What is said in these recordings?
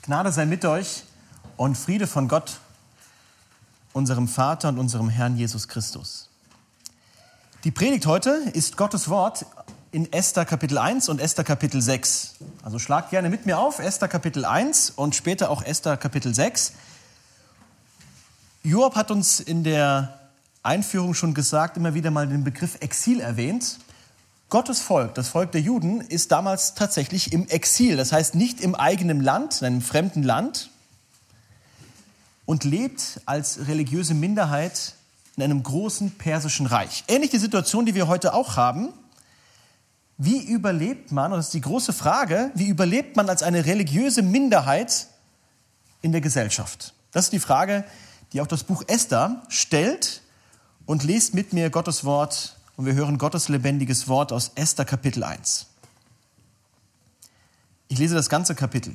Gnade sei mit euch und Friede von Gott, unserem Vater und unserem Herrn Jesus Christus. Die Predigt heute ist Gottes Wort in Esther Kapitel 1 und Esther Kapitel 6. Also schlagt gerne mit mir auf, Esther Kapitel 1 und später auch Esther Kapitel 6. Joab hat uns in der Einführung schon gesagt, immer wieder mal den Begriff Exil erwähnt. Gottes Volk, das Volk der Juden, ist damals tatsächlich im Exil. Das heißt nicht im eigenen Land, in einem fremden Land und lebt als religiöse Minderheit in einem großen persischen Reich. Ähnlich die Situation, die wir heute auch haben. Wie überlebt man, und das ist die große Frage, wie überlebt man als eine religiöse Minderheit in der Gesellschaft? Das ist die Frage, die auch das Buch Esther stellt. Und lest mit mir Gottes Wort und wir hören Gottes lebendiges Wort aus Esther Kapitel 1. Ich lese das ganze Kapitel.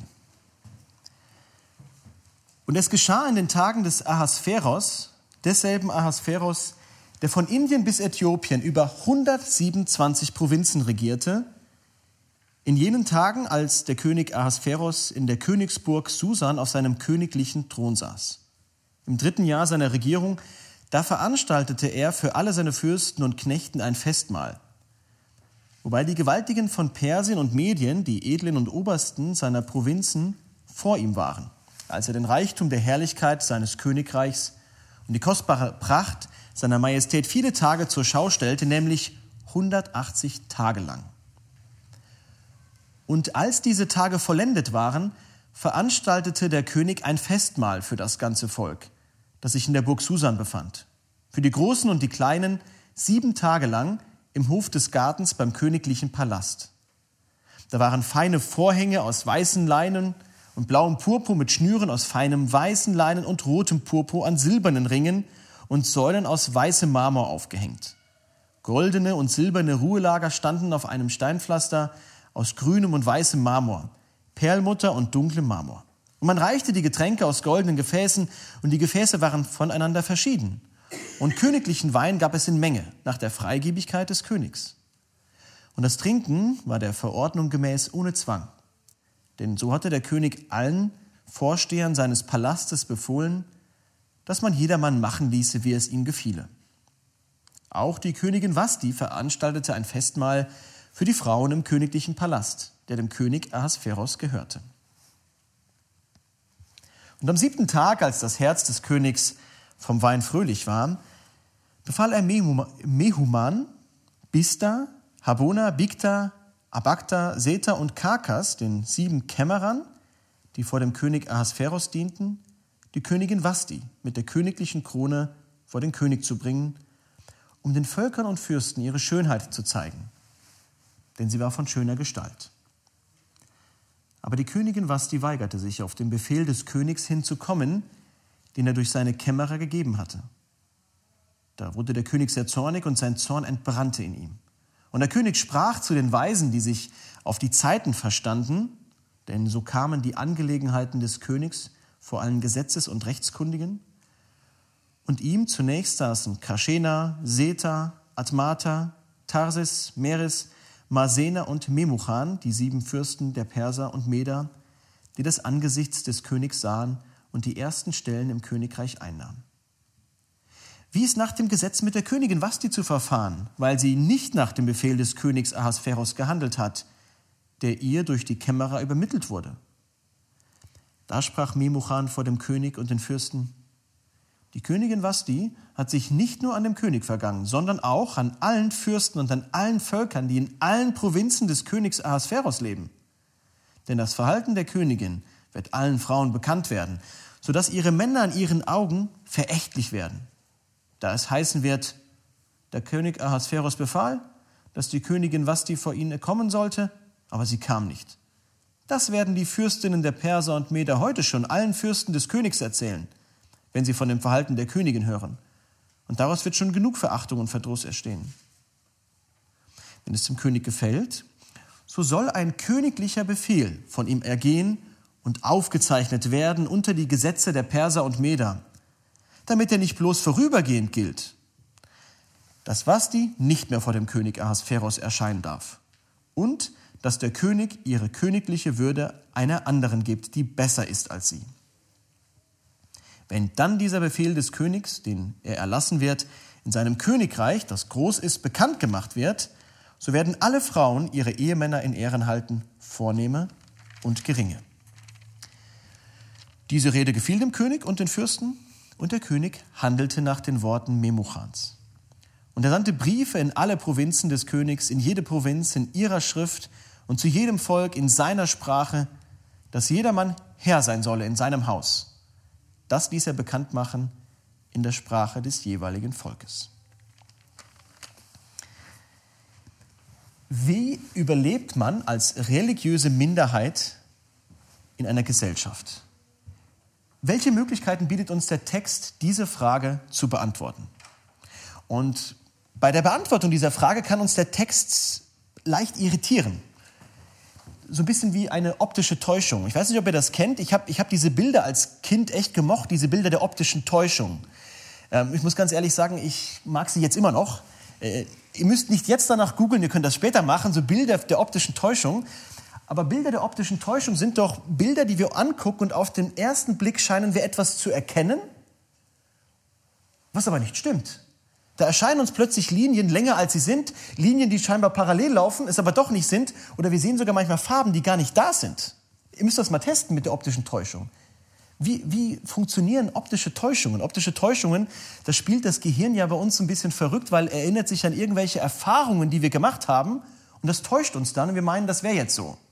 Und es geschah in den Tagen des Ahasveros, desselben Ahasveros, der von Indien bis Äthiopien über 127 Provinzen regierte, in jenen Tagen, als der König Ahasveros in der Königsburg Susan auf seinem königlichen Thron saß. Im 3. Jahr seiner Regierung, da veranstaltete er für alle seine Fürsten und Knechten ein Festmahl. Wobei die Gewaltigen von Persien und Medien, die Edlen und Obersten seiner Provinzen, vor ihm waren, als er den Reichtum der Herrlichkeit seines Königreichs und die kostbare Pracht seiner Majestät viele Tage zur Schau stellte, nämlich 180 Tage lang. Und als diese Tage vollendet waren, veranstaltete der König ein Festmahl für das ganze Volk, das sich in der Burg Susan befand. Für die Großen und die Kleinen 7 Tage lang im Hof des Gartens beim königlichen Palast. Da waren feine Vorhänge aus weißen Leinen und blauem Purpur mit Schnüren aus feinem weißen Leinen und rotem Purpur an silbernen Ringen und Säulen aus weißem Marmor aufgehängt. Goldene und silberne Ruhelager standen auf einem Steinpflaster aus grünem und weißem Marmor, Perlmutter und dunklem Marmor. Und man reichte die Getränke aus goldenen Gefäßen und die Gefäße waren voneinander verschieden. Und königlichen Wein gab es in Menge, nach der Freigebigkeit des Königs. Und das Trinken war der Verordnung gemäß ohne Zwang. Denn so hatte der König allen Vorstehern seines Palastes befohlen, dass man jedermann machen ließe, wie es ihm gefiele. Auch die Königin Vashti veranstaltete ein Festmahl für die Frauen im königlichen Palast, der dem König Ahasveros gehörte. Und am 7. Tag, als das Herz des Königs vom Wein fröhlich war, befahl er Mehuman, Biztha, Harbona, Bigtha, Abagtha, Seta und Karkas, den 7 Kämmerern, die vor dem König Ahasveros dienten, die Königin Vashti mit der königlichen Krone vor den König zu bringen, um den Völkern und Fürsten ihre Schönheit zu zeigen, denn sie war von schöner Gestalt. Aber die Königin Vashti weigerte sich, auf den Befehl des Königs hinzukommen, den er durch seine Kämmerer gegeben hatte. Da wurde der König sehr zornig und sein Zorn entbrannte in ihm. Und der König sprach zu den Weisen, die sich auf die Zeiten verstanden, denn so kamen die Angelegenheiten des Königs vor allen Gesetzes- und Rechtskundigen. Und ihm zunächst saßen Karschena, Seta, Admata, Tarsis, Meres, Marsena und Memuchan, die 7 Fürsten der Perser und Meder, die das Angesicht des Königs sahen und die ersten Stellen im Königreich einnahmen. Wie ist nach dem Gesetz mit der Königin Vashti zu verfahren, weil sie nicht nach dem Befehl des Königs Ahasveros gehandelt hat, der ihr durch die Kämmerer übermittelt wurde? Da sprach Memuchan vor dem König und den Fürsten: Die Königin Vashti hat sich nicht nur an dem König vergangen, sondern auch an allen Fürsten und an allen Völkern, die in allen Provinzen des Königs Ahasveros leben. Denn das Verhalten der Königin wird allen Frauen bekannt werden, sodass ihre Männer in ihren Augen verächtlich werden. Da es heißen wird, der König Ahasveros befahl, dass die Königin Vashti vor ihn kommen sollte, aber sie kam nicht. Das werden die Fürstinnen der Perser und Meder heute schon allen Fürsten des Königs erzählen, wenn sie von dem Verhalten der Königin hören. Und daraus wird schon genug Verachtung und Verdruss entstehen. Wenn es dem König gefällt, so soll ein königlicher Befehl von ihm ergehen und aufgezeichnet werden unter die Gesetze der Perser und Meder, damit er nicht bloß vorübergehend gilt, dass Vashti nicht mehr vor dem König Ahasveros erscheinen darf und dass der König ihre königliche Würde einer anderen gibt, die besser ist als sie. Wenn dann dieser Befehl des Königs, den er erlassen wird, in seinem Königreich, das groß ist, bekannt gemacht wird, so werden alle Frauen ihre Ehemänner in Ehren halten, Vornehme und Geringe. Diese Rede gefiel dem König und den Fürsten, und der König handelte nach den Worten Memuchans. Und er sandte Briefe in alle Provinzen des Königs, in jede Provinz in ihrer Schrift und zu jedem Volk in seiner Sprache, dass jedermann Herr sein solle in seinem Haus. Das ließ er bekannt machen in der Sprache des jeweiligen Volkes. Wie überlebt man als religiöse Minderheit in einer Gesellschaft? Welche Möglichkeiten bietet uns der Text, diese Frage zu beantworten? Und bei der Beantwortung dieser Frage kann uns der Text leicht irritieren. So ein bisschen wie eine optische Täuschung. Ich weiß nicht, ob ihr das kennt. Ich hab diese Bilder als Kind echt gemocht, diese Bilder der optischen Täuschung. Ich muss ganz ehrlich sagen, ich mag sie jetzt immer noch. Ihr müsst nicht jetzt danach googeln, ihr könnt das später machen, so Bilder der optischen Täuschung. Aber Bilder der optischen Täuschung sind doch Bilder, die wir angucken und auf den ersten Blick scheinen wir etwas zu erkennen, was aber nicht stimmt. Da erscheinen uns plötzlich Linien länger als sie sind, Linien, die scheinbar parallel laufen, es aber doch nicht sind, oder wir sehen sogar manchmal Farben, die gar nicht da sind. Ihr müsst das mal testen mit der optischen Täuschung. Wie funktionieren optische Täuschungen? Optische Täuschungen, das spielt das Gehirn ja bei uns ein bisschen verrückt, weil er erinnert sich an irgendwelche Erfahrungen, die wir gemacht haben, und das täuscht uns dann und wir meinen, das wäre jetzt so.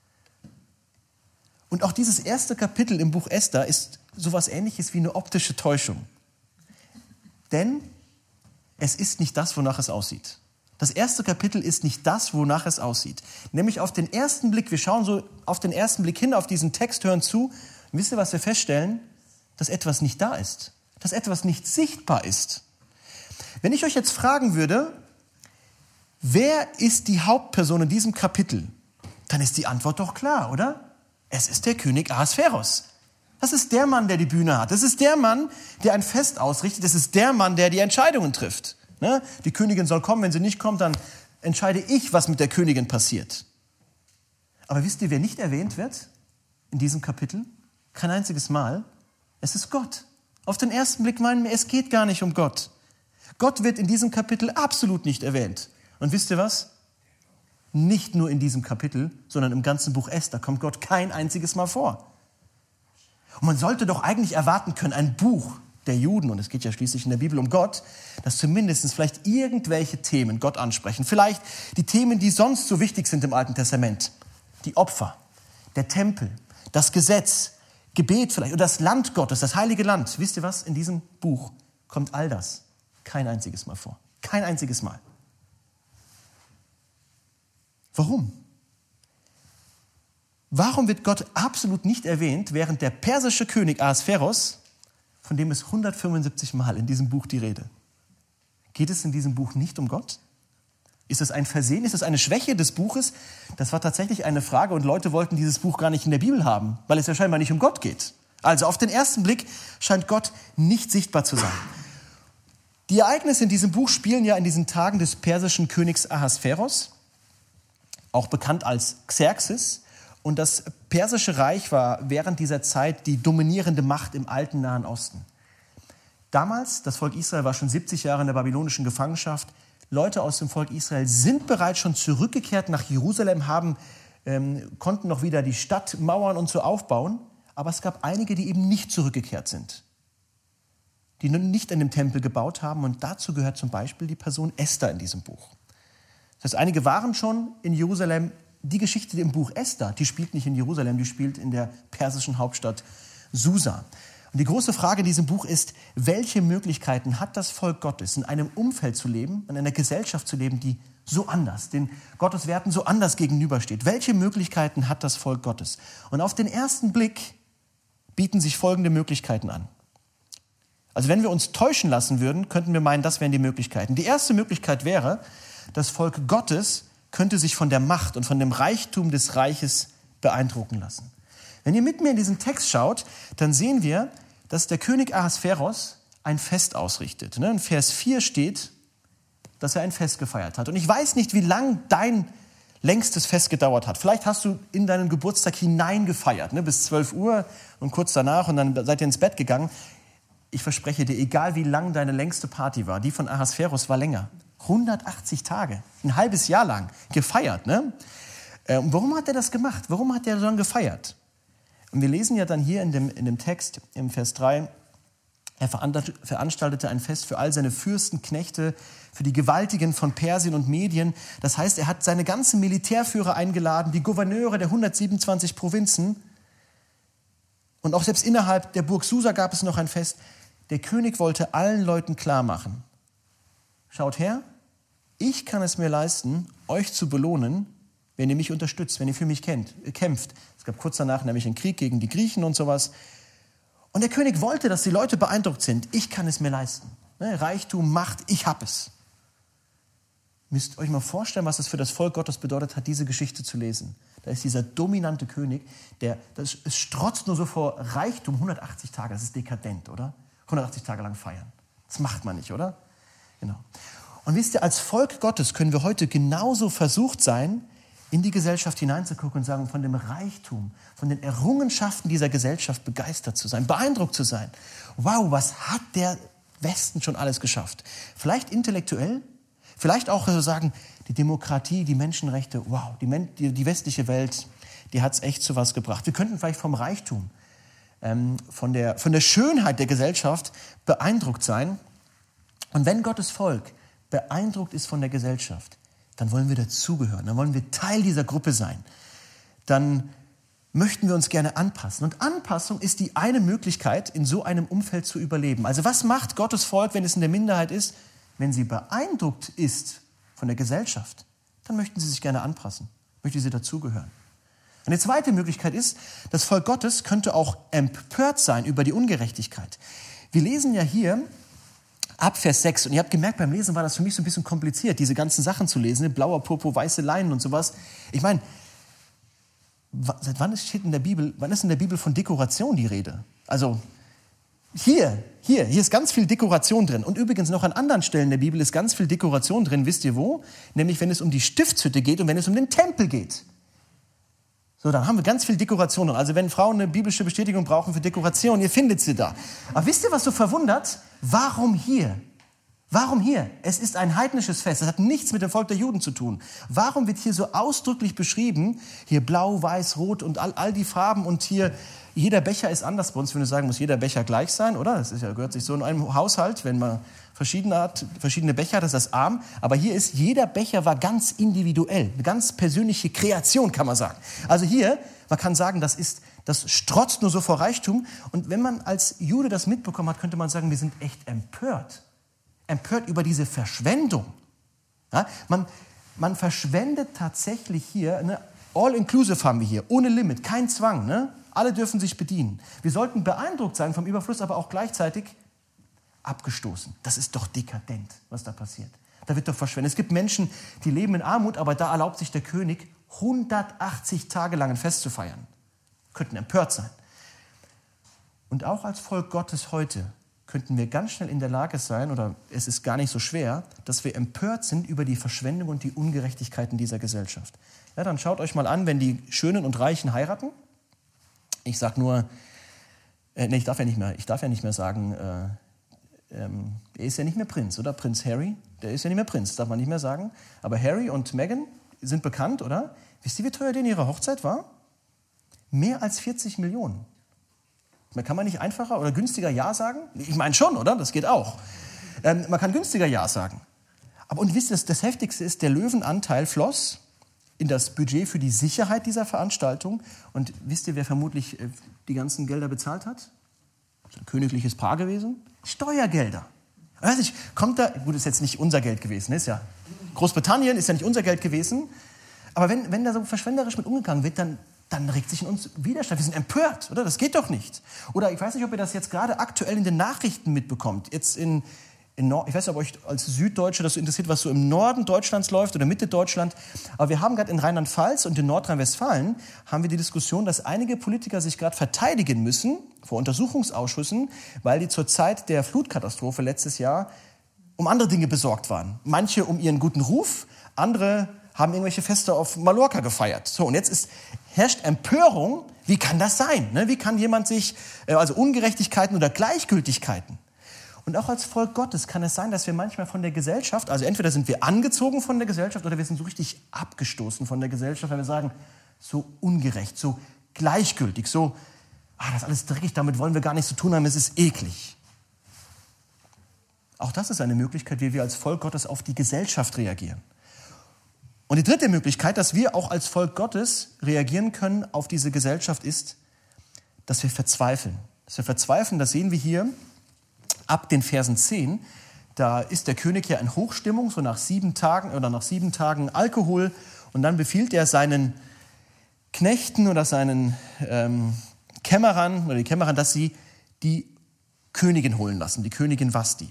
Und auch dieses erste Kapitel im Buch Esther ist sowas Ähnliches wie eine optische Täuschung. Denn es ist nicht das, wonach es aussieht. Das erste Kapitel ist nicht das, wonach es aussieht. Nämlich auf den ersten Blick, wir schauen so auf den ersten Blick hin, auf diesen Text, hören zu. Und wisst ihr, was wir feststellen? Dass etwas nicht da ist. Dass etwas nicht sichtbar ist. Wenn ich euch jetzt fragen würde, wer ist die Hauptperson in diesem Kapitel? Dann ist die Antwort doch klar, oder? Es ist der König Ahasveros. Das ist der Mann, der die Bühne hat. Das ist der Mann, der ein Fest ausrichtet. Das ist der Mann, der die Entscheidungen trifft. Ne? Die Königin soll kommen. Wenn sie nicht kommt, dann entscheide ich, was mit der Königin passiert. Aber wisst ihr, wer nicht erwähnt wird in diesem Kapitel? Kein einziges Mal. Es ist Gott. Auf den ersten Blick meinen wir, es geht gar nicht um Gott. Gott wird in diesem Kapitel absolut nicht erwähnt. Und wisst ihr was? Nicht nur in diesem Kapitel, sondern im ganzen Buch Esther kommt Gott kein einziges Mal vor. Und man sollte doch eigentlich erwarten können, ein Buch der Juden, und es geht ja schließlich in der Bibel um Gott, dass zumindest vielleicht irgendwelche Themen Gott ansprechen. Vielleicht die Themen, die sonst so wichtig sind im Alten Testament. Die Opfer, der Tempel, das Gesetz, Gebet vielleicht oder das Land Gottes, das heilige Land. Wisst ihr was? In diesem Buch kommt all das kein einziges Mal vor. Kein einziges Mal. Warum? Warum wird Gott absolut nicht erwähnt, während der persische König Ahasveros, von dem ist 175 Mal in diesem Buch die Rede? Geht es in diesem Buch nicht um Gott? Ist es ein Versehen? Ist es eine Schwäche des Buches? Das war tatsächlich eine Frage und Leute wollten dieses Buch gar nicht in der Bibel haben, weil es ja scheinbar nicht um Gott geht. Also auf den ersten Blick scheint Gott nicht sichtbar zu sein. Die Ereignisse in diesem Buch spielen ja in diesen Tagen des persischen Königs Ahasveros, auch bekannt als Xerxes. Und das persische Reich war während dieser Zeit die dominierende Macht im alten Nahen Osten. Damals, das Volk Israel war schon 70 Jahre in der babylonischen Gefangenschaft. Leute aus dem Volk Israel sind bereits schon zurückgekehrt nach Jerusalem, konnten noch wieder die Stadt mauern und so aufbauen. Aber es gab einige, die eben nicht zurückgekehrt sind, die nicht an dem Tempel gebaut haben. Und dazu gehört zum Beispiel die Person Esther in diesem Buch. Das heißt, einige waren schon in Jerusalem. Die Geschichte im Buch Esther, die spielt nicht in Jerusalem, die spielt in der persischen Hauptstadt Susa. Und die große Frage in diesem Buch ist, welche Möglichkeiten hat das Volk Gottes, in einem Umfeld zu leben, in einer Gesellschaft zu leben, die so anders, den Gotteswerten so anders gegenübersteht? Welche Möglichkeiten hat das Volk Gottes? Und auf den ersten Blick bieten sich folgende Möglichkeiten an. Also wenn wir uns täuschen lassen würden, könnten wir meinen, das wären die Möglichkeiten. Die erste Möglichkeit wäre, das Volk Gottes könnte sich von der Macht und von dem Reichtum des Reiches beeindrucken lassen. Wenn ihr mit mir in diesen Text schaut, dann sehen wir, dass der König Ahasveros ein Fest ausrichtet. In Vers 4 steht, dass er ein Fest gefeiert hat. Und ich weiß nicht, wie lang dein längstes Fest gedauert hat. Vielleicht hast du in deinen Geburtstag hineingefeiert, ne, bis 12 Uhr und kurz danach und dann seid ihr ins Bett gegangen. Ich verspreche dir, egal wie lang deine längste Party war, die von Ahasverus war länger. 180 Tage, ein halbes Jahr lang gefeiert. Ne? Und warum hat er das gemacht? Warum hat er dann gefeiert? Und wir lesen ja dann hier in dem Text, im Vers 3, er veranstaltete ein Fest für all seine Fürsten, Knechte, für die Gewaltigen von Persien und Medien. Das heißt, er hat seine ganzen Militärführer eingeladen, die Gouverneure der 127 Provinzen. Und auch selbst innerhalb der Burg Susa gab es noch ein Fest. Der König wollte allen Leuten klar machen: Schaut her, ich kann es mir leisten, euch zu belohnen, wenn ihr mich unterstützt, wenn ihr für mich kämpft. Es gab kurz danach nämlich einen Krieg gegen die Griechen und sowas. Und der König wollte, dass die Leute beeindruckt sind. Ich kann es mir leisten. Reichtum, Macht, ich hab es. Müsst euch mal vorstellen, was es für das Volk Gottes bedeutet hat, diese Geschichte zu lesen. Da ist dieser dominante König, es strotzt nur so vor Reichtum, 180 Tage, das ist dekadent, oder? 180 Tage lang feiern. Das macht man nicht, oder? Genau. Und wisst ihr, als Volk Gottes können wir heute genauso versucht sein, in die Gesellschaft hineinzugucken und sagen, von dem Reichtum, von den Errungenschaften dieser Gesellschaft begeistert zu sein, beeindruckt zu sein. Wow, was hat der Westen schon alles geschafft? Vielleicht intellektuell, vielleicht auch so sagen, die Demokratie, die Menschenrechte, wow, die westliche Welt, die hat es echt zu was gebracht. Wir könnten vielleicht vom Reichtum, von der Schönheit der Gesellschaft beeindruckt sein. Und wenn Gottes Volk beeindruckt ist von der Gesellschaft, dann wollen wir dazugehören, dann wollen wir Teil dieser Gruppe sein. Dann möchten wir uns gerne anpassen. Und Anpassung ist die eine Möglichkeit, in so einem Umfeld zu überleben. Also was macht Gottes Volk, wenn es in der Minderheit ist? Wenn sie beeindruckt ist von der Gesellschaft, dann möchten sie sich gerne anpassen, möchten sie dazugehören. Eine zweite Möglichkeit ist, das Volk Gottes könnte auch empört sein über die Ungerechtigkeit. Wir lesen ja hier ab Vers 6. Und ihr habt gemerkt, beim Lesen war das für mich so ein bisschen kompliziert, diese ganzen Sachen zu lesen, blauer Purpur, weiße Leinen und sowas. Ich meine, seit wann ist in der Bibel von Dekoration die Rede? Also hier ist ganz viel Dekoration drin. Und übrigens noch an anderen Stellen der Bibel ist ganz viel Dekoration drin. Wisst ihr wo? Nämlich wenn es um die Stiftshütte geht und wenn es um den Tempel geht. So, dann haben wir ganz viel Dekoration. Also wenn Frauen eine biblische Bestätigung brauchen für Dekoration, ihr findet sie da. Aber wisst ihr, was so verwundert? Warum hier? Warum hier? Es ist ein heidnisches Fest. Es hat nichts mit dem Volk der Juden zu tun. Warum wird hier so ausdrücklich beschrieben, hier blau, weiß, rot und all die Farben und hier jeder Becher ist anders bei uns. Wenn du sagen, muss jeder Becher gleich sein, oder? Das gehört sich so in einem Haushalt, wenn man verschiedene Becher hat, das ist das arm. Aber hier ist, jeder Becher war ganz individuell. Eine ganz persönliche Kreation, kann man sagen. Also hier, man kann sagen, das strotzt nur so vor Reichtum. Und wenn man als Jude das mitbekommen hat, könnte man sagen, wir sind echt empört. Empört über diese Verschwendung. Ja, man verschwendet tatsächlich hier, ne, all-inclusive haben wir hier, ohne Limit, kein Zwang. Ne? Alle dürfen sich bedienen. Wir sollten beeindruckt sein vom Überfluss, aber auch gleichzeitig abgestoßen. Das ist doch dekadent, was da passiert. Da wird doch verschwendet. Es gibt Menschen, die leben in Armut, aber da erlaubt sich der König, 180 Tage lang ein Fest zu feiern. Könnten empört sein. Und auch als Volk Gottes heute könnten wir ganz schnell in der Lage sein, oder es ist gar nicht so schwer, dass wir empört sind über die Verschwendung und die Ungerechtigkeiten dieser Gesellschaft. Ja, dann schaut euch mal an, wenn die Schönen und Reichen heiraten. Ich sag nur, ich darf ja nicht mehr sagen, er ist ja nicht mehr Prinz, oder? Prinz Harry, der ist ja nicht mehr Prinz, darf man nicht mehr sagen. Aber Harry und Meghan sind bekannt, oder? Wisst ihr, wie teuer denn ihre Hochzeit war? Mehr als 40 Millionen. Kann man nicht einfacher oder günstiger Ja sagen? Ich meine schon, oder? Das geht auch. Man kann günstiger Ja sagen. Aber und wisst ihr, das Heftigste ist, der Löwenanteil floss in das Budget für die Sicherheit dieser Veranstaltung. Und wisst ihr, wer vermutlich die ganzen Gelder bezahlt hat? Das ist ein königliches Paar gewesen. Steuergelder. Ich weiß nicht, kommt da, gut, ist jetzt nicht unser Geld gewesen, ist ja Großbritannien, ist ja nicht unser Geld gewesen. Aber wenn da so verschwenderisch mit umgegangen wird, dann regt sich in uns Widerstand. Wir sind empört, oder? Das geht doch nicht. Oder ich weiß nicht, ob ihr das jetzt gerade aktuell in den Nachrichten mitbekommt. Jetzt ich weiß nicht, ob euch als Süddeutsche das so interessiert, was so im Norden Deutschlands läuft oder Mitte Deutschland. Aber wir haben gerade in Rheinland-Pfalz und in Nordrhein-Westfalen haben wir die Diskussion, dass einige Politiker sich gerade verteidigen müssen vor Untersuchungsausschüssen, weil die zur Zeit der Flutkatastrophe letztes Jahr um andere Dinge besorgt waren. Manche um ihren guten Ruf, andere haben irgendwelche Feste auf Mallorca gefeiert. So, und jetzt herrscht Empörung. Wie kann das sein? Ne? Wie kann jemand sich, also Ungerechtigkeiten oder Gleichgültigkeiten? Und auch als Volk Gottes kann es sein, dass wir manchmal von der Gesellschaft, also entweder sind wir angezogen von der Gesellschaft oder wir sind so richtig abgestoßen von der Gesellschaft, weil wir sagen, so ungerecht, so gleichgültig, so, das ist alles dreckig, damit wollen wir gar nichts zu tun haben, es ist eklig. Auch das ist eine Möglichkeit, wie wir als Volk Gottes auf die Gesellschaft reagieren. Und die dritte Möglichkeit, dass wir auch als Volk Gottes reagieren können auf diese Gesellschaft, ist, dass wir verzweifeln. Dass wir verzweifeln, das sehen wir hier ab den Versen 10. Da ist der König ja in Hochstimmung, so nach 7 Tagen Alkohol. Und dann befiehlt er seinen Knechten oder seinen Kämmerern, dass sie die Königin holen lassen, die Königin Vashti.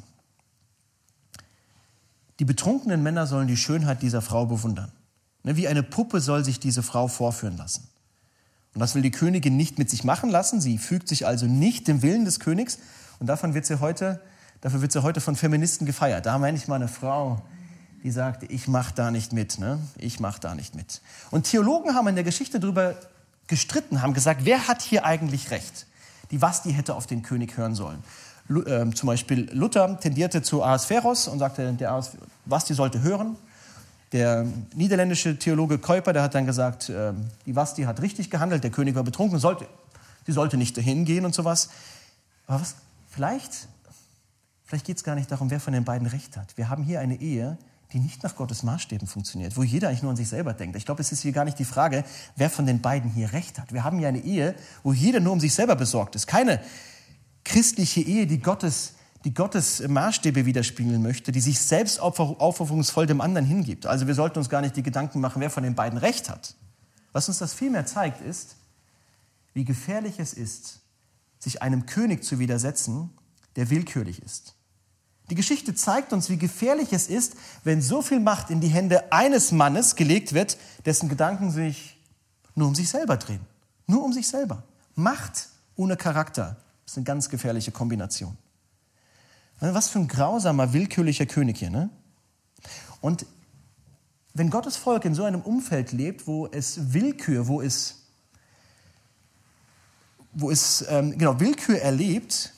Die betrunkenen Männer sollen die Schönheit dieser Frau bewundern. Wie eine Puppe soll sich diese Frau vorführen lassen. Und das will die Königin nicht mit sich machen lassen. Sie fügt sich also nicht dem Willen des Königs. Und dafür wird sie heute von Feministen gefeiert. Da meine ich mal eine Frau, die sagt, ich mache da nicht mit. Ne? Ich mache da nicht mit. Und Theologen haben in der Geschichte darüber gestritten, haben gesagt, wer hat hier eigentlich recht? Die Vashti hätte auf den König hören sollen. Zum Beispiel Luther tendierte zu Ahasveros und sagte, Vashti sollte hören. Der niederländische Theologe Kuyper, der hat dann gesagt, die Vashti hat richtig gehandelt, der König war betrunken, sie sollte nicht dahin gehen und sowas. Aber vielleicht geht es gar nicht darum, wer von den beiden recht hat. Wir haben hier eine Ehe, die nicht nach Gottes Maßstäben funktioniert, wo jeder eigentlich nur an sich selber denkt. Ich glaube, es ist hier gar nicht die Frage, wer von den beiden hier recht hat. Wir haben hier eine Ehe, wo jeder nur um sich selber besorgt ist. Keine christliche Ehe, die Gottes Maßstäbe widerspiegeln möchte, die sich selbst aufopferungsvoll dem anderen hingibt. Also wir sollten uns gar nicht die Gedanken machen, wer von den beiden recht hat. Was uns das vielmehr zeigt, ist, wie gefährlich es ist, sich einem König zu widersetzen, der willkürlich ist. Die Geschichte zeigt uns, wie gefährlich es ist, wenn so viel Macht in die Hände eines Mannes gelegt wird, dessen Gedanken sich nur um sich selber drehen. Nur um sich selber. Macht ohne Charakter. Das ist eine ganz gefährliche Kombination. Was für ein grausamer, willkürlicher König hier, ne? Und wenn Gottes Volk in so einem Umfeld lebt, wo es Willkür, wo es Willkür erlebt,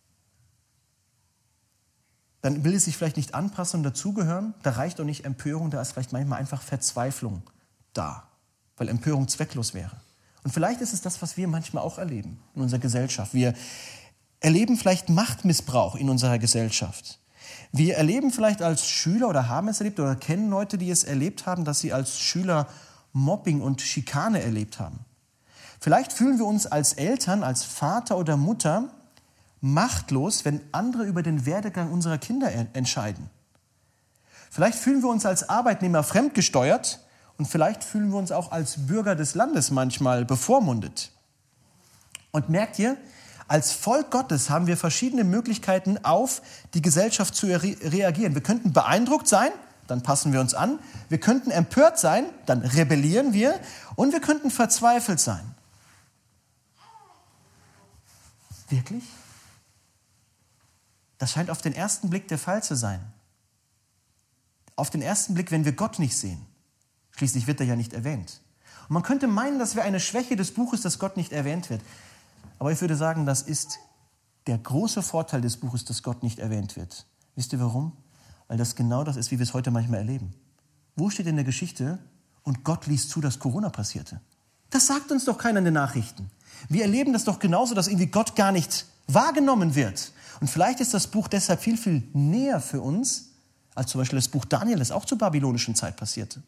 dann will es sich vielleicht nicht anpassen und dazugehören. Da reicht auch nicht Empörung, da ist vielleicht manchmal einfach Verzweiflung da, weil Empörung zwecklos wäre. Und vielleicht ist es das, was wir manchmal auch erleben in unserer Gesellschaft. Wir erleben vielleicht Machtmissbrauch in unserer Gesellschaft. Wir erleben vielleicht als Schüler oder haben es erlebt oder kennen Leute, die es erlebt haben, dass sie als Schüler Mobbing und Schikane erlebt haben. Vielleicht fühlen wir uns als Eltern, als Vater oder Mutter machtlos, wenn andere über den Werdegang unserer Kinder entscheiden. Vielleicht fühlen wir uns als Arbeitnehmer fremdgesteuert und vielleicht fühlen wir uns auch als Bürger des Landes manchmal bevormundet. Und merkt ihr, als Volk Gottes haben wir verschiedene Möglichkeiten, auf die Gesellschaft zu reagieren. Wir könnten beeindruckt sein, dann passen wir uns an. Wir könnten empört sein, dann rebellieren wir. Und wir könnten verzweifelt sein. Wirklich? Das scheint auf den ersten Blick der Fall zu sein. Auf den ersten Blick, wenn wir Gott nicht sehen. Schließlich wird er ja nicht erwähnt. Und man könnte meinen, das wäre eine Schwäche des Buches, dass Gott nicht erwähnt wird. Aber ich würde sagen, das ist der große Vorteil des Buches, dass Gott nicht erwähnt wird. Wisst ihr warum? Weil das genau das ist, wie wir es heute manchmal erleben. Wo steht in der Geschichte, und Gott ließ zu, dass Corona passierte? Das sagt uns doch keiner in den Nachrichten. Wir erleben das doch genauso, dass irgendwie Gott gar nicht wahrgenommen wird. Und vielleicht ist das Buch deshalb viel, viel näher für uns, als zum Beispiel das Buch Daniel, das auch zur babylonischen Zeit passierte.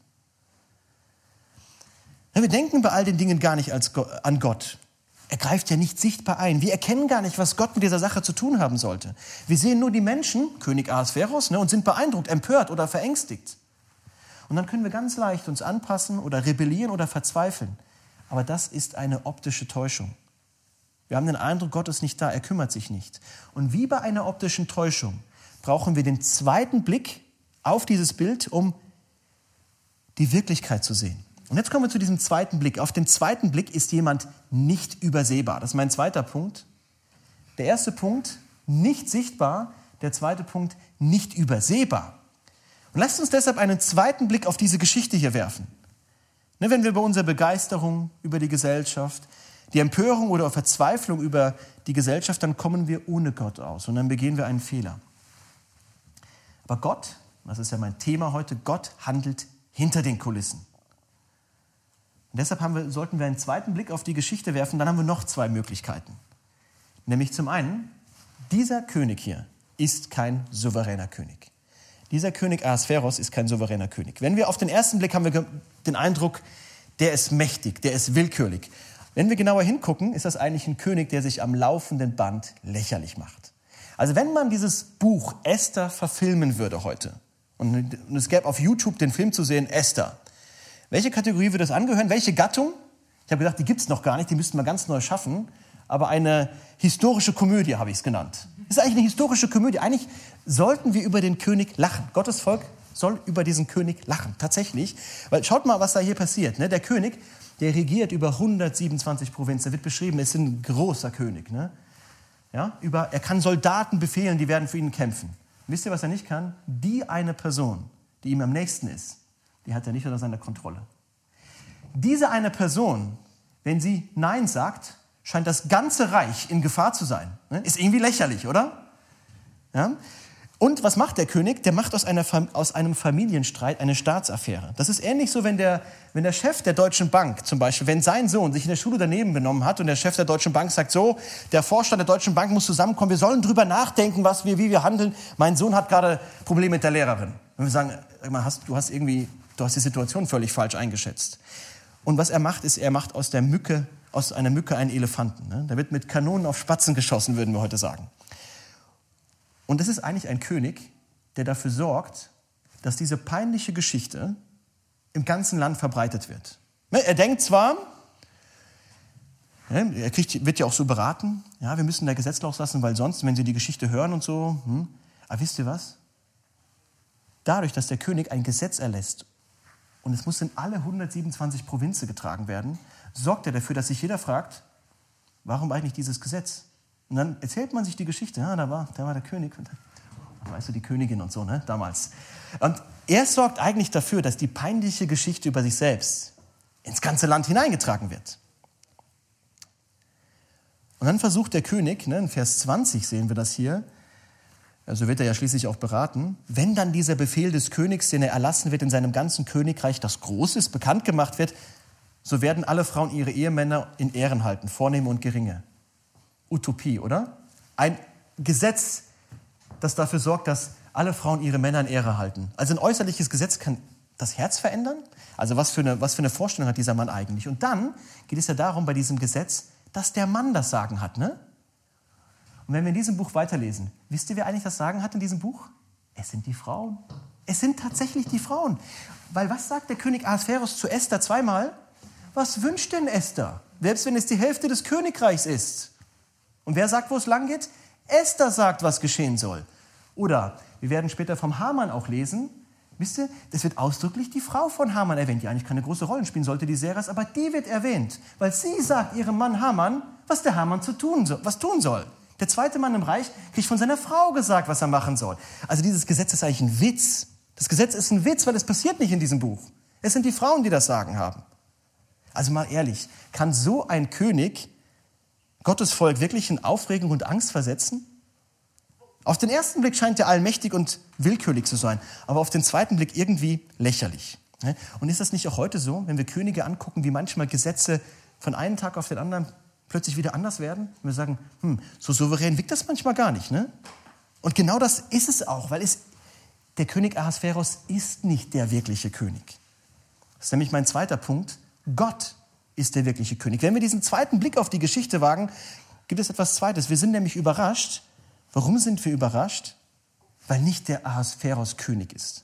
Wir denken bei all den Dingen gar nicht an Gott. Er greift ja nicht sichtbar ein. Wir erkennen gar nicht, was Gott mit dieser Sache zu tun haben sollte. Wir sehen nur die Menschen, König Ahasveros, und sind beeindruckt, empört oder verängstigt. Und dann können wir ganz leicht uns anpassen oder rebellieren oder verzweifeln. Aber das ist eine optische Täuschung. Wir haben den Eindruck, Gott ist nicht da, er kümmert sich nicht. Und wie bei einer optischen Täuschung brauchen wir den zweiten Blick auf dieses Bild, um die Wirklichkeit zu sehen. Und jetzt kommen wir zu diesem zweiten Blick. Auf den zweiten Blick ist jemand nicht übersehbar. Das ist mein zweiter Punkt. Der erste Punkt, nicht sichtbar. Der zweite Punkt, nicht übersehbar. Und lasst uns deshalb einen zweiten Blick auf diese Geschichte hier werfen. Ne, wenn wir über unsere Begeisterung über die Gesellschaft, die Empörung oder Verzweiflung über die Gesellschaft, dann kommen wir ohne Gott aus und dann begehen wir einen Fehler. Aber Gott, das ist ja mein Thema heute, Gott handelt hinter den Kulissen. Und deshalb sollten wir einen zweiten Blick auf die Geschichte werfen, dann haben wir noch zwei Möglichkeiten. Nämlich zum einen, dieser König hier ist kein souveräner König. Dieser König Ahasveros ist kein souveräner König. Wenn wir auf den ersten Blick haben wir den Eindruck, der ist mächtig, der ist willkürlich. Wenn wir genauer hingucken, ist das eigentlich ein König, der sich am laufenden Band lächerlich macht. Also wenn man dieses Buch Esther verfilmen würde heute, und es gäbe auf YouTube den Film zu sehen, Esther, welche Kategorie würde das angehören? Welche Gattung? Ich habe gedacht, die gibt es noch gar nicht, die müssten wir ganz neu schaffen. Aber eine historische Komödie habe ich es genannt. Das ist eigentlich eine historische Komödie. Eigentlich sollten wir über den König lachen. Gottes Volk soll über diesen König lachen, tatsächlich. Weil schaut mal, was da hier passiert. Ne? Der König, der regiert über 127 Provinzen. Er wird beschrieben, er ist ein großer König. Ne? Ja? Er kann Soldaten befehlen, die werden für ihn kämpfen. Und wisst ihr, was er nicht kann? Die eine Person, die ihm am nächsten ist, die hat er nicht unter seiner Kontrolle. Diese eine Person, wenn sie Nein sagt, scheint das ganze Reich in Gefahr zu sein. Ist irgendwie lächerlich, oder? Ja? Und was macht der König? Der macht aus einem Familienstreit eine Staatsaffäre. Das ist ähnlich so, wenn der Chef der Deutschen Bank zum Beispiel, wenn sein Sohn sich in der Schule daneben benommen hat und der Chef der Deutschen Bank sagt so, der Vorstand der Deutschen Bank muss zusammenkommen, wir sollen drüber nachdenken, wie wir handeln. Mein Sohn hat gerade Probleme mit der Lehrerin. Und wir sagen, du hast die Situation völlig falsch eingeschätzt. Und was er macht, ist, er macht aus einer Mücke einen Elefanten. Ne? Da wird mit Kanonen auf Spatzen geschossen, würden wir heute sagen. Und das ist eigentlich ein König, der dafür sorgt, dass diese peinliche Geschichte im ganzen Land verbreitet wird. Er denkt zwar, wird ja auch so beraten, ja, wir müssen da Gesetz loslassen, weil sonst, wenn Sie die Geschichte hören und so, aber wisst ihr was? Dadurch, dass der König ein Gesetz erlässt und es muss in alle 127 Provinzen getragen werden, sorgt er dafür, dass sich jeder fragt, warum eigentlich dieses Gesetz? Und dann erzählt man sich die Geschichte, ja, da war der König, und weißt du, die Königin und so, ne, damals. Und er sorgt eigentlich dafür, dass die peinliche Geschichte über sich selbst ins ganze Land hineingetragen wird. Und dann versucht der König, ne, in Vers 20 sehen wir das hier, also wird er ja schließlich auch beraten, wenn dann dieser Befehl des Königs, den er erlassen wird in seinem ganzen Königreich, das groß ist, bekannt gemacht wird, so werden alle Frauen ihre Ehemänner in Ehren halten, Vornehme und Geringe. Utopie, oder? Ein Gesetz, das dafür sorgt, dass alle Frauen ihre Männer in Ehre halten. Also ein äußerliches Gesetz kann das Herz verändern? Also was für eine Vorstellung hat dieser Mann eigentlich? Und dann geht es ja darum bei diesem Gesetz, dass der Mann das Sagen hat, ne? Und wenn wir in diesem Buch weiterlesen, wisst ihr, wer eigentlich das Sagen hat in diesem Buch? Es sind die Frauen. Es sind tatsächlich die Frauen. Weil was sagt der König Ahasveros zu Esther zweimal? Was wünscht denn Esther? Selbst wenn es die Hälfte des Königreichs ist. Und wer sagt, wo es lang geht? Esther sagt, was geschehen soll. Oder wir werden später vom Haman auch lesen. Wisst ihr, das wird ausdrücklich die Frau von Haman erwähnt, die eigentlich keine große Rolle spielen sollte, die Seras, aber die wird erwähnt, weil sie sagt ihrem Mann Haman, was der Haman tun soll. Der zweite Mann im Reich kriegt von seiner Frau gesagt, was er machen soll. Also dieses Gesetz ist eigentlich ein Witz. Das Gesetz ist ein Witz, weil es passiert nicht in diesem Buch. Es sind die Frauen, die das Sagen haben. Also mal ehrlich, kann so ein König Gottes Volk wirklich in Aufregung und Angst versetzen? Auf den ersten Blick scheint er allmächtig und willkürlich zu sein, aber auf den zweiten Blick irgendwie lächerlich. Und ist das nicht auch heute so, wenn wir Könige angucken, wie manchmal Gesetze von einem Tag auf den anderen plötzlich wieder anders werden? Und wir sagen, so souverän wirkt das manchmal gar nicht. Ne? Und genau das ist es auch, weil der König Ahasveros ist nicht der wirkliche König. Das ist nämlich mein zweiter Punkt. Gott ist der wirkliche König. Wenn wir diesen zweiten Blick auf die Geschichte wagen, gibt es etwas Zweites. Wir sind nämlich überrascht. Warum sind wir überrascht? Weil nicht der Ahasveros König ist.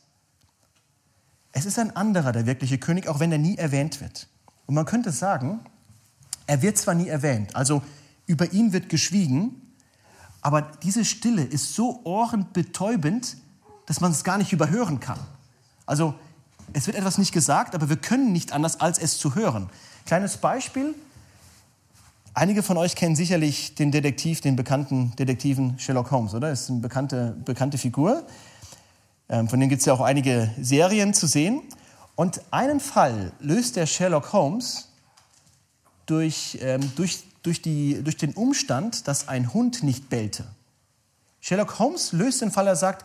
Es ist ein anderer, der wirkliche König, auch wenn er nie erwähnt wird. Und man könnte sagen, er wird zwar nie erwähnt, also über ihn wird geschwiegen, aber diese Stille ist so ohrenbetäubend, dass man es gar nicht überhören kann. Also es wird etwas nicht gesagt, aber wir können nicht anders, als es zu hören. Kleines Beispiel. Einige von euch kennen sicherlich den bekannten Detektiven Sherlock Holmes, oder? Das ist eine bekannte Figur. Von denen gibt es ja auch einige Serien zu sehen. Und einen Fall löst der Sherlock Holmes durch den Umstand, dass ein Hund nicht bellte. Sherlock Holmes löst den Fall, er sagt,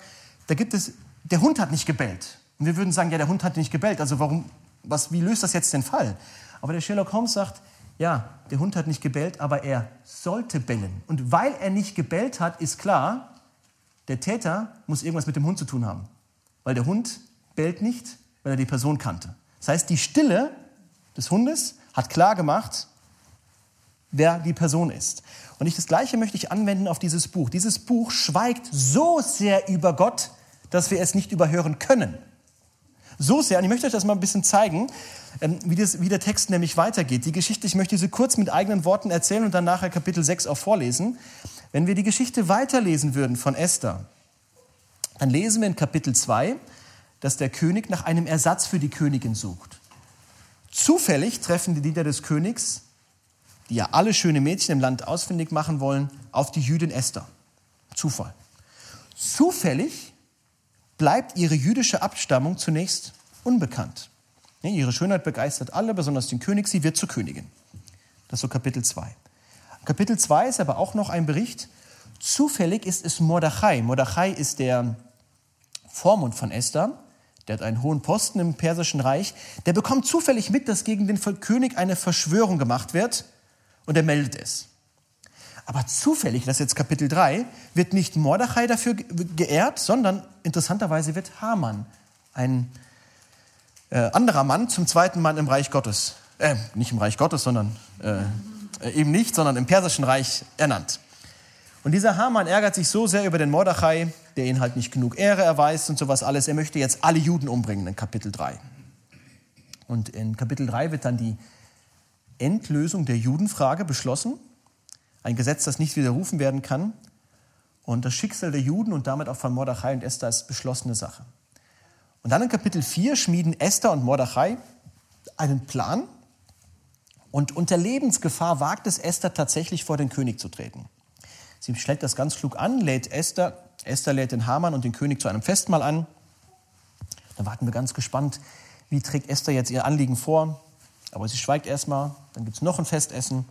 der Hund hat nicht gebellt. Und wir würden sagen, ja, der Hund hat nicht gebellt, also wie löst das jetzt den Fall? Aber der Sherlock Holmes sagt, ja, der Hund hat nicht gebellt, aber er sollte bellen. Und weil er nicht gebellt hat, ist klar, der Täter muss irgendwas mit dem Hund zu tun haben. Weil der Hund bellt nicht, weil er die Person kannte. Das heißt, die Stille des Hundes hat klar gemacht, wer die Person ist. Und das Gleiche möchte ich anwenden auf dieses Buch. Dieses Buch schweigt so sehr über Gott, dass wir es nicht überhören können. So sehr, und ich möchte euch das mal ein bisschen zeigen, wie der Text nämlich weitergeht. Die Geschichte, ich möchte sie kurz mit eigenen Worten erzählen und dann nachher Kapitel 6 auch vorlesen. Wenn wir die Geschichte weiterlesen würden von Esther, dann lesen wir in Kapitel 2, dass der König nach einem Ersatz für die Königin sucht. Zufällig treffen die Diener des Königs, die ja alle schöne Mädchen im Land ausfindig machen wollen, auf die Jüdin Esther. Zufall. Zufällig bleibt ihre jüdische Abstammung zunächst unbekannt. Ihre Schönheit begeistert alle, besonders den König, sie wird zur Königin. Das ist so Kapitel 2. Kapitel 2 ist aber auch noch ein Bericht. Zufällig ist es Mordechai. Mordechai ist der Vormund von Esther. Der hat einen hohen Posten im Persischen Reich. Der bekommt zufällig mit, dass gegen den König eine Verschwörung gemacht wird. Und er meldet es. Aber zufällig, das ist jetzt Kapitel 3, wird nicht Mordechai dafür geehrt, sondern interessanterweise wird Haman, ein anderer Mann, zum zweiten Mann im Reich Gottes, nicht im Reich Gottes, sondern eben nicht, sondern im Persischen Reich ernannt. Und dieser Haman ärgert sich so sehr über den Mordechai, der ihn halt nicht genug Ehre erweist und sowas alles. Er möchte jetzt alle Juden umbringen in Kapitel 3. Und in Kapitel 3 wird dann die Endlösung der Judenfrage beschlossen. Ein Gesetz, das nicht widerrufen werden kann. Und das Schicksal der Juden und damit auch von Mordechai und Esther ist beschlossene Sache. Und dann in Kapitel 4 schmieden Esther und Mordechai einen Plan. Und unter Lebensgefahr wagt es Esther tatsächlich vor den König zu treten. Sie stellt das ganz klug an, Esther lädt den Haman und den König zu einem Festmahl an. Dann warten wir ganz gespannt, wie trägt Esther jetzt ihr Anliegen vor. Aber sie schweigt erstmal, dann gibt es noch ein Festessen.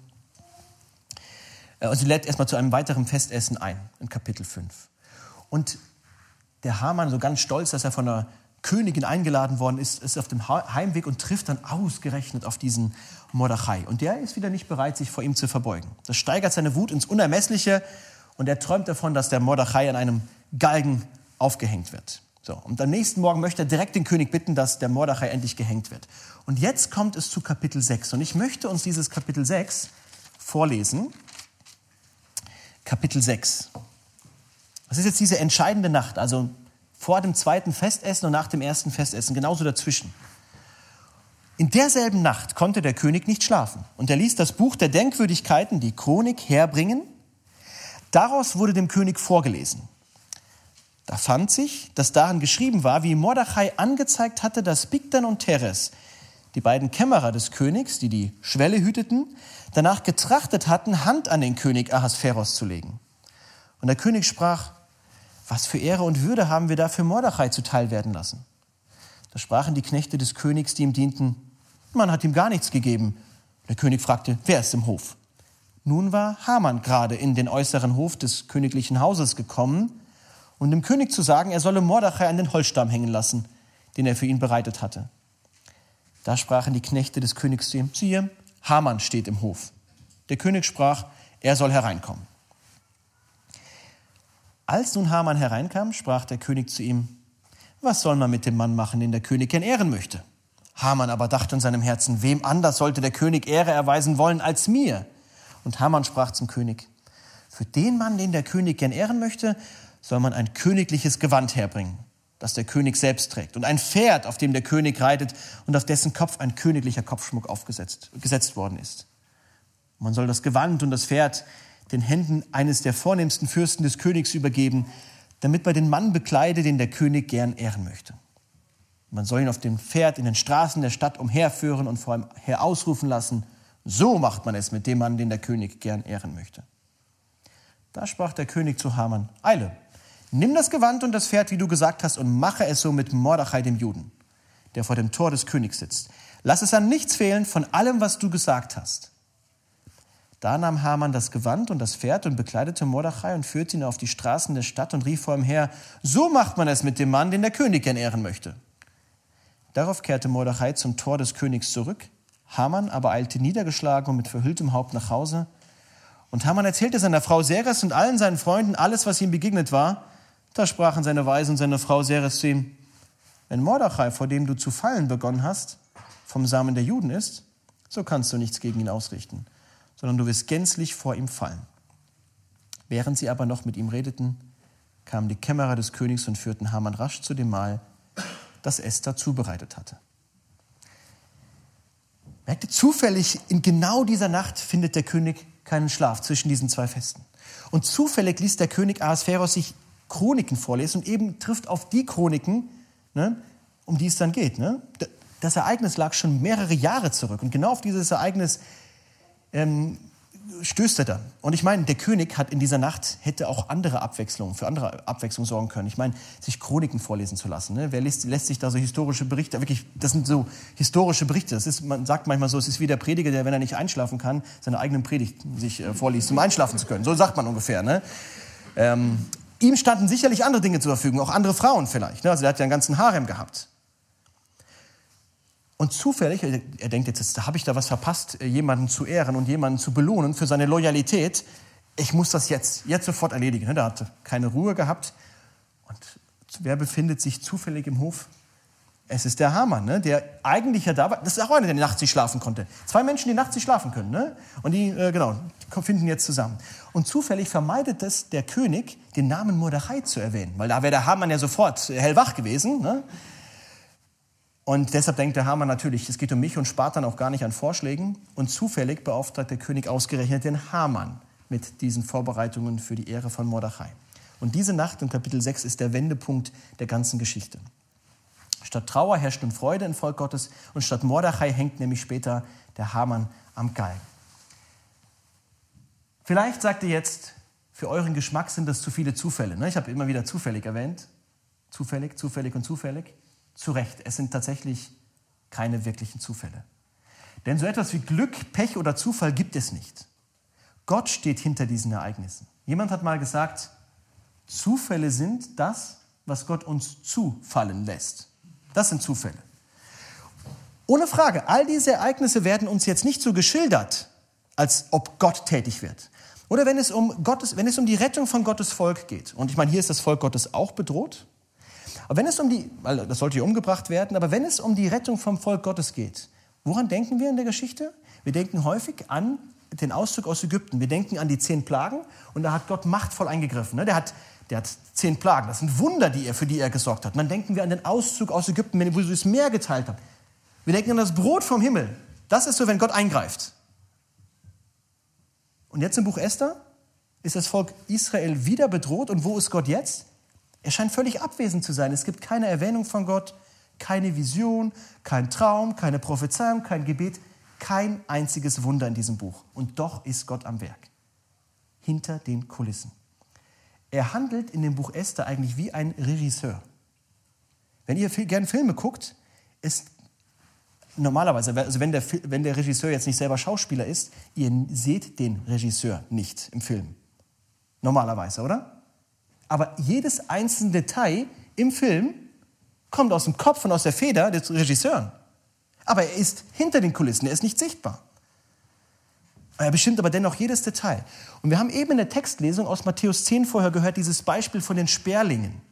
Und sie lädt erstmal zu einem weiteren Festessen ein, in Kapitel 5. Und der Haman, so ganz stolz, dass er von der Königin eingeladen worden ist auf dem Heimweg und trifft dann ausgerechnet auf diesen Mordechai. Und der ist wieder nicht bereit, sich vor ihm zu verbeugen. Das steigert seine Wut ins Unermessliche und er träumt davon, dass der Mordechai an einem Galgen aufgehängt wird. So, und am nächsten Morgen möchte er direkt den König bitten, dass der Mordechai endlich gehängt wird. Und jetzt kommt es zu Kapitel 6. Und ich möchte uns dieses Kapitel 6 vorlesen. Kapitel 6. Das ist jetzt diese entscheidende Nacht, also vor dem zweiten Festessen und nach dem ersten Festessen, genauso dazwischen. In derselben Nacht konnte der König nicht schlafen und er ließ das Buch der Denkwürdigkeiten, die Chronik, herbringen. Daraus wurde dem König vorgelesen. Da fand sich, dass darin geschrieben war, wie Mordechai angezeigt hatte, dass Bigtan und Teres, die beiden Kämmerer des Königs, die die Schwelle hüteten, danach getrachtet hatten, Hand an den König Ahasveros zu legen. Und der König sprach: Was für Ehre und Würde haben wir da für Mordechai zuteil werden lassen? Da sprachen die Knechte des Königs, die ihm dienten: Man hat ihm gar nichts gegeben. Der König fragte: Wer ist im Hof? Nun war Haman gerade in den äußeren Hof des königlichen Hauses gekommen, um dem König zu sagen, er solle Mordechai an den Holzstamm hängen lassen, den er für ihn bereitet hatte. Da sprachen die Knechte des Königs zu ihm: Siehe, Haman steht im Hof. Der König sprach: Er soll hereinkommen. Als nun Haman hereinkam, sprach der König zu ihm: Was soll man mit dem Mann machen, den der König gern ehren möchte? Haman aber dachte in seinem Herzen: Wem anders sollte der König Ehre erweisen wollen als mir? Und Haman sprach zum König: Für den Mann, den der König gern ehren möchte, soll man ein königliches Gewand herbringen, das der König selbst trägt, und ein Pferd, auf dem der König reitet und auf dessen Kopf ein königlicher Kopfschmuck gesetzt worden ist. Man soll das Gewand und das Pferd den Händen eines der vornehmsten Fürsten des Königs übergeben, damit man den Mann bekleide, den der König gern ehren möchte. Man soll ihn auf dem Pferd in den Straßen der Stadt umherführen und vor ihm her ausrufen lassen: So macht man es mit dem Mann, den der König gern ehren möchte. Da sprach der König zu Haman: Eile, nimm das Gewand und das Pferd, wie du gesagt hast, und mache es so mit Mordechai, dem Juden, der vor dem Tor des Königs sitzt. Lass es an nichts fehlen von allem, was du gesagt hast. Da nahm Haman das Gewand und das Pferd und bekleidete Mordechai und führte ihn auf die Straßen der Stadt und rief vor ihm her, so macht man es mit dem Mann, den der König gern ehren möchte. Darauf kehrte Mordechai zum Tor des Königs zurück. Haman aber eilte niedergeschlagen und mit verhülltem Haupt nach Hause. Und Haman erzählte seiner Frau Zeres und allen seinen Freunden alles, was ihm begegnet war. Da sprachen seine Weise und seine Frau Zeres zu ihm, wenn Mordechai, vor dem du zu fallen begonnen hast, vom Samen der Juden ist, so kannst du nichts gegen ihn ausrichten, sondern du wirst gänzlich vor ihm fallen. Während sie aber noch mit ihm redeten, kamen die Kämmerer des Königs und führten Haman rasch zu dem Mahl, das Esther zubereitet hatte. Merkte, zufällig in genau dieser Nacht findet der König keinen Schlaf zwischen diesen zwei Festen. Und zufällig liest der König Ahasveros sich Chroniken vorlesen und eben trifft auf die Chroniken, ne, um die es dann geht. Ne? Das Ereignis lag schon mehrere Jahre zurück und genau auf dieses Ereignis stößt er dann. Und ich meine, der König hat in dieser Nacht, hätte auch für andere Abwechslung sorgen können. Ich meine, sich Chroniken vorlesen zu lassen. Ne? Wer lässt sich da so historische Berichte, wirklich, das sind so historische Berichte. Man sagt manchmal so, es ist wie der Prediger, der, wenn er nicht einschlafen kann, seine eigenen Predigten sich vorliest, um einschlafen zu können. So sagt man ungefähr. Ne? Ihm standen sicherlich andere Dinge zur Verfügung, auch andere Frauen vielleicht. Ne? Also er hat ja einen ganzen Harem gehabt. Und zufällig, er denkt jetzt da habe ich da was verpasst, jemanden zu ehren und jemanden zu belohnen für seine Loyalität. Ich muss das jetzt sofort erledigen. Da hat er keine Ruhe gehabt. Und wer befindet sich zufällig im Hof? Es ist der Haman, ne? Der eigentlich ja da war. Das ist auch einer, der nachts nicht schlafen konnte. Zwei Menschen, die nachts nicht schlafen können. Ne? Und die finden jetzt zusammen. Und zufällig vermeidet es der König, den Namen Mordechai zu erwähnen. Weil da wäre der Haman ja sofort hellwach gewesen. Ne? Und deshalb denkt der Haman natürlich, es geht um mich und spart dann auch gar nicht an Vorschlägen. Und zufällig beauftragt der König ausgerechnet den Haman mit diesen Vorbereitungen für die Ehre von Mordechai. Und diese Nacht in Kapitel 6 ist der Wendepunkt der ganzen Geschichte. Statt Trauer herrscht nun Freude im Volk Gottes und statt Mordechai hängt nämlich später der Haman am Galgen. Vielleicht sagt ihr jetzt, für euren Geschmack sind das zu viele Zufälle. Ne? Ich habe immer wieder zufällig erwähnt. Zufällig, zufällig und zufällig. Zu Recht, es sind tatsächlich keine wirklichen Zufälle. Denn so etwas wie Glück, Pech oder Zufall gibt es nicht. Gott steht hinter diesen Ereignissen. Jemand hat mal gesagt, Zufälle sind das, was Gott uns zufallen lässt. Das sind Zufälle. Ohne Frage, all diese Ereignisse werden uns jetzt nicht so geschildert, als ob Gott tätig wird. Oder wenn es um die Rettung von Gottes Volk geht. Und ich meine, hier ist das Volk Gottes auch bedroht. Aber wenn es das sollte ja umgebracht werden, aber wenn es um die Rettung vom Volk Gottes geht, woran denken wir in der Geschichte? Wir denken häufig an den Auszug aus Ägypten. Wir denken an die 10 Plagen und da hat Gott machtvoll eingegriffen. Ne? Der hat 10 Plagen, das sind Wunder, für die er gesorgt hat. Und dann denken wir an den Auszug aus Ägypten, wo sie das Meer geteilt haben. Wir denken an das Brot vom Himmel. Das ist so, wenn Gott eingreift. Und jetzt im Buch Esther ist das Volk Israel wieder bedroht. Und wo ist Gott jetzt? Er scheint völlig abwesend zu sein. Es gibt keine Erwähnung von Gott, keine Vision, kein Traum, keine Prophezeiung, kein Gebet, kein einziges Wunder in diesem Buch. Und doch ist Gott am Werk, hinter den Kulissen. Er handelt in dem Buch Esther eigentlich wie ein Regisseur. Wenn ihr gerne Filme guckt, ist normalerweise, also wenn der Regisseur jetzt nicht selber Schauspieler ist, ihr seht den Regisseur nicht im Film. Normalerweise, oder? Aber jedes einzelne Detail im Film kommt aus dem Kopf und aus der Feder des Regisseurs. Aber er ist hinter den Kulissen, er ist nicht sichtbar. Er bestimmt aber dennoch jedes Detail. Und wir haben eben in der Textlesung aus Matthäus 10 vorher gehört, dieses Beispiel von den Sperlingen.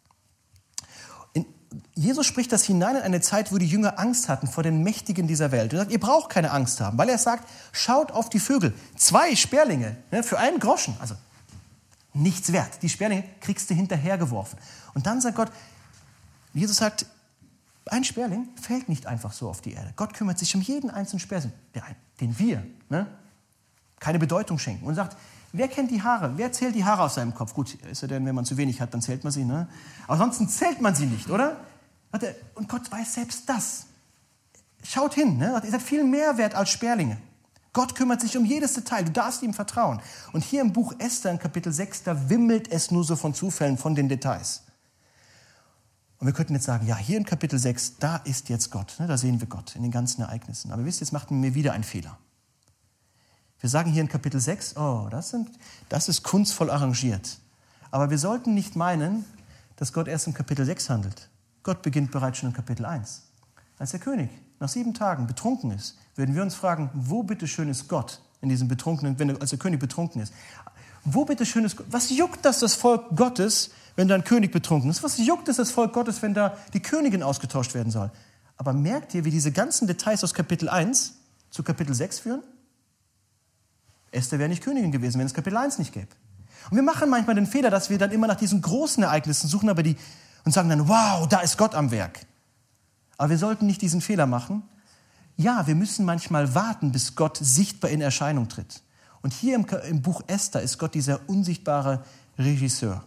Jesus spricht das hinein in eine Zeit, wo die Jünger Angst hatten vor den Mächtigen dieser Welt. Er sagt, ihr braucht keine Angst haben, weil er sagt, schaut auf die Vögel. 2 Sperlinge für einen Groschen, also nichts wert. Die Sperlinge kriegst du hinterhergeworfen. Und dann sagt Gott, Jesus sagt, ein Sperling fällt nicht einfach so auf die Erde. Gott kümmert sich um jeden einzelnen Sperling, den wir keine Bedeutung schenken. Und sagt, wer kennt die Haare? Wer zählt die Haare aus seinem Kopf? Gut, ist ja denn, wenn man zu wenig hat, dann zählt man sie. Ne? Aber ansonsten zählt man sie nicht, oder? Und Gott weiß selbst das. Schaut hin, ihr seid viel mehr wert als Sperlinge. Gott kümmert sich um jedes Detail, du darfst ihm vertrauen. Und hier im Buch Esther in Kapitel 6, da wimmelt es nur so von Zufällen, von den Details. Und wir könnten jetzt sagen, ja, hier in Kapitel 6, da ist jetzt Gott, da sehen wir Gott in den ganzen Ereignissen. Aber wisst ihr, jetzt macht mir wieder einen Fehler. Wir sagen hier in Kapitel 6, oh, das ist kunstvoll arrangiert. Aber wir sollten nicht meinen, dass Gott erst im Kapitel 6 handelt. Gott beginnt bereits schon in Kapitel 1. Als der König nach 7 Tagen betrunken ist, würden wir uns fragen, wo bitteschön ist Gott in diesem Betrunkenen, als der König betrunken ist? Wo bitteschön ist Gott? Was juckt das Volk Gottes, wenn da ein König betrunken ist? Was juckt es das Volk Gottes, wenn da die Königin ausgetauscht werden soll? Aber merkt ihr, wie diese ganzen Details aus Kapitel 1 zu Kapitel 6 führen? Esther wäre nicht Königin gewesen, wenn es Kapitel 1 nicht gäbe. Und wir machen manchmal den Fehler, dass wir dann immer nach diesen großen Ereignissen suchen, und sagen dann, wow, da ist Gott am Werk. Aber wir sollten nicht diesen Fehler machen. Ja, wir müssen manchmal warten, bis Gott sichtbar in Erscheinung tritt. Und hier im Buch Esther ist Gott dieser unsichtbare Regisseur.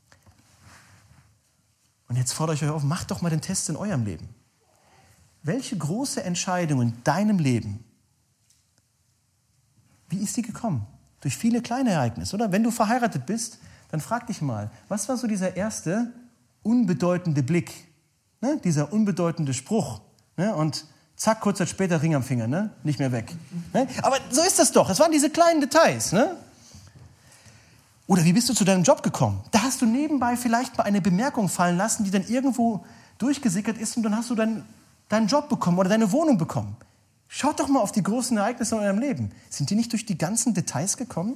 Und jetzt fordere ich euch auf, macht doch mal den Test in eurem Leben. Welche große Entscheidung in deinem Leben, wie ist die gekommen? Durch viele kleine Ereignisse, oder? Wenn du verheiratet bist, dann frag dich mal, was war so dieser erste unbedeutende Blick, ne? Dieser unbedeutende Spruch, ne? Und zack, kurz Zeit später Ring am Finger, ne? Nicht mehr weg. Ne? Aber so ist das doch, das waren diese kleinen Details. Ne? Oder wie bist du zu deinem Job gekommen? Da hast du nebenbei vielleicht mal eine Bemerkung fallen lassen, die dann irgendwo durchgesickert ist und dann hast du deinen Job bekommen oder deine Wohnung bekommen. Schaut doch mal auf die großen Ereignisse in eurem Leben. Sind die nicht durch die ganzen Details gekommen?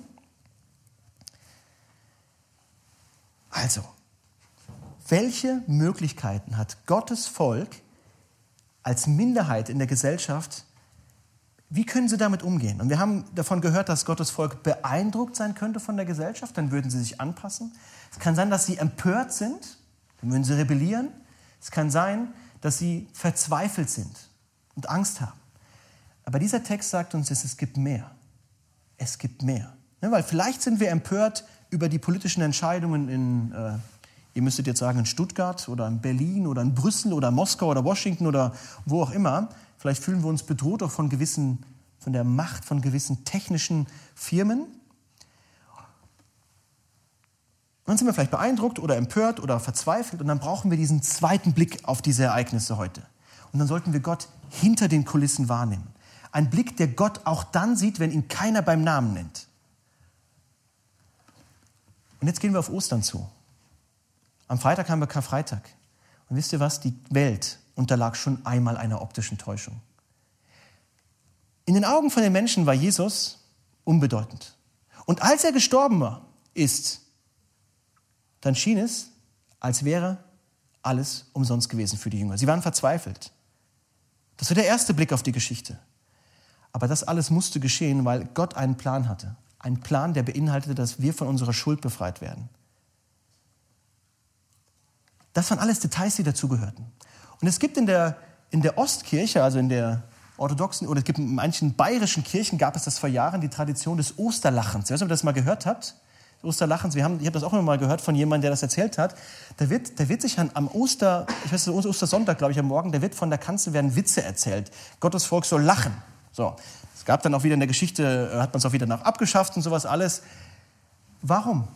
Also, welche Möglichkeiten hat Gottes Volk als Minderheit in der Gesellschaft, wie können sie damit umgehen? Und wir haben davon gehört, dass Gottes Volk beeindruckt sein könnte von der Gesellschaft, dann würden sie sich anpassen. Es kann sein, dass sie empört sind, dann würden sie rebellieren. Es kann sein, dass sie verzweifelt sind und Angst haben. Aber dieser Text sagt uns, es gibt mehr. Es gibt mehr. Ja, weil vielleicht sind wir empört über die politischen Entscheidungen ihr müsstet jetzt sagen, in Stuttgart oder in Berlin oder in Brüssel oder Moskau oder Washington oder wo auch immer. Vielleicht fühlen wir uns bedroht auch von der Macht von gewissen technischen Firmen. Und dann sind wir vielleicht beeindruckt oder empört oder verzweifelt und dann brauchen wir diesen zweiten Blick auf diese Ereignisse heute. Und dann sollten wir Gott hinter den Kulissen wahrnehmen. Ein Blick, der Gott auch dann sieht, wenn ihn keiner beim Namen nennt. Und jetzt gehen wir auf Ostern zu. Am Freitag haben wir Karfreitag. Und wisst ihr was? Die Welt unterlag schon einmal einer optischen Täuschung. In den Augen von den Menschen war Jesus unbedeutend. Und als er gestorben ist, dann schien es, als wäre alles umsonst gewesen für die Jünger. Sie waren verzweifelt. Das war der erste Blick auf die Geschichte. Aber das alles musste geschehen, weil Gott einen Plan hatte. Einen Plan, der beinhaltete, dass wir von unserer Schuld befreit werden. Das waren alles Details, die dazugehörten. Und es gibt in der Ostkirche, also in der orthodoxen, oder es gibt in manchen bayerischen Kirchen, gab es das vor Jahren, die Tradition des Osterlachens. Ich weiß nicht, ob ihr das mal gehört habt. Osterlachens, ich habe das auch immer mal gehört von jemandem, der das erzählt hat. Da wird sich am Ostersonntag, glaube ich, am Morgen, da wird von der Kanzel werden Witze erzählt. Gottes Volk soll lachen. So. Es gab dann auch wieder in der Geschichte, hat man es auch wieder nach abgeschafft und sowas alles. Warum?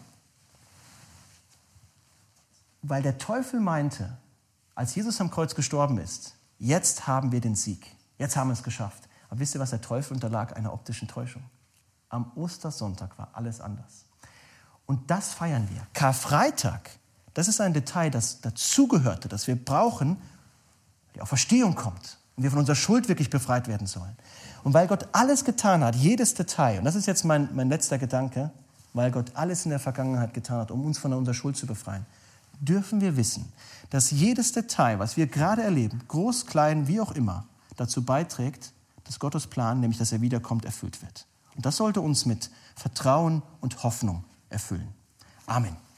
Weil der Teufel meinte, als Jesus am Kreuz gestorben ist, jetzt haben wir den Sieg. Jetzt haben wir es geschafft. Aber wisst ihr was, der Teufel unterlag einer optischen Täuschung. Am Ostersonntag war alles anders. Und das feiern wir. Karfreitag, das ist ein Detail, das dazugehörte, das wir brauchen, die Auferstehung kommt und wir von unserer Schuld wirklich befreit werden sollen. Und weil Gott alles getan hat, jedes Detail, und das ist jetzt mein letzter Gedanke, weil Gott alles in der Vergangenheit getan hat, um uns von unserer Schuld zu befreien, dürfen wir wissen, dass jedes Detail, was wir gerade erleben, groß, klein, wie auch immer, dazu beiträgt, dass Gottes Plan, nämlich dass er wiederkommt, erfüllt wird. Und das sollte uns mit Vertrauen und Hoffnung erfüllen. Amen.